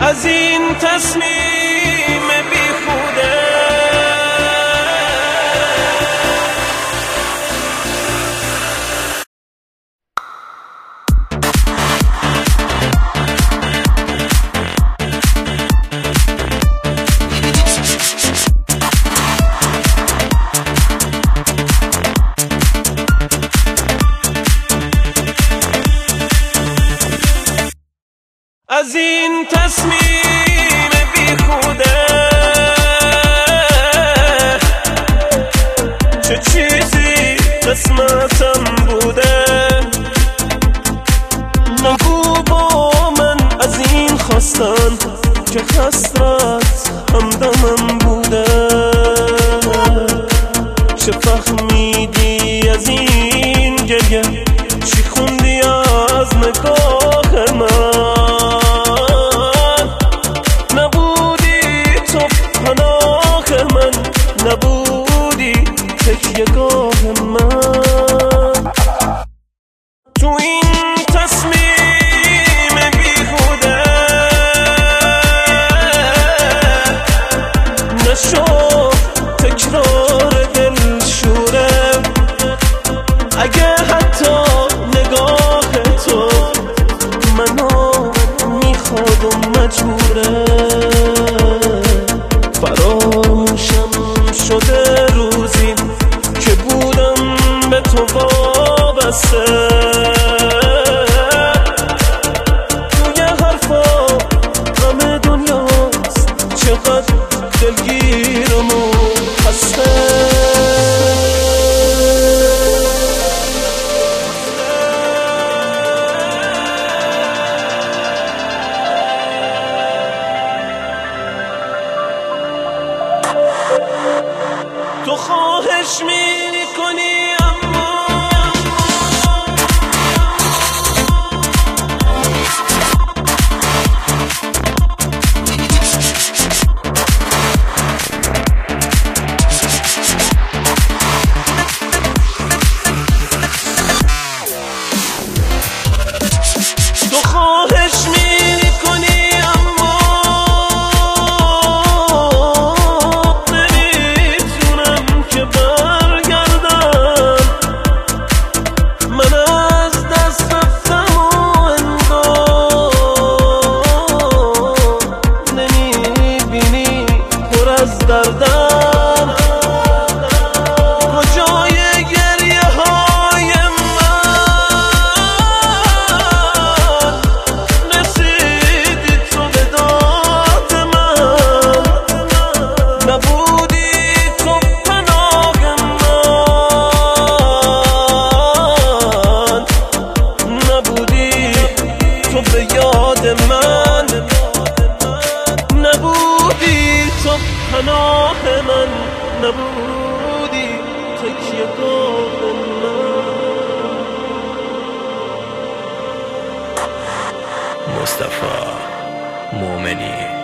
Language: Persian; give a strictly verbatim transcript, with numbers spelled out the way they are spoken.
از این تصمیم بیخوده. از این تصمیم بیخوده چه چیزی قسمتم بوده. نگو با من از این خواستن که حسرت همدمم بوده. چه فهمیدی از این گریه؟ چی خوندی از نگاه من؟ نبودی تکیه‌گاه من. تو این تصمیم بیهوده نشو تکرار دلشوره. اگه حتی نگاه تو منو میخواد و مجبوره. فراموشم شده روزی که بودم به تو وابسته. توی حرفا همه دنیاست، چقدر دلگیرم و خسته. تو خواهش میکنی اما تو خواهش میکنی اما دردم کجای گریه های من؟ رسیدی تو به داد من. نبودی تو پناه من. نبودی تو به یاد من. نبودی تو پناه من. نبودی تکیه‌گاه من. مصطفی مومنی.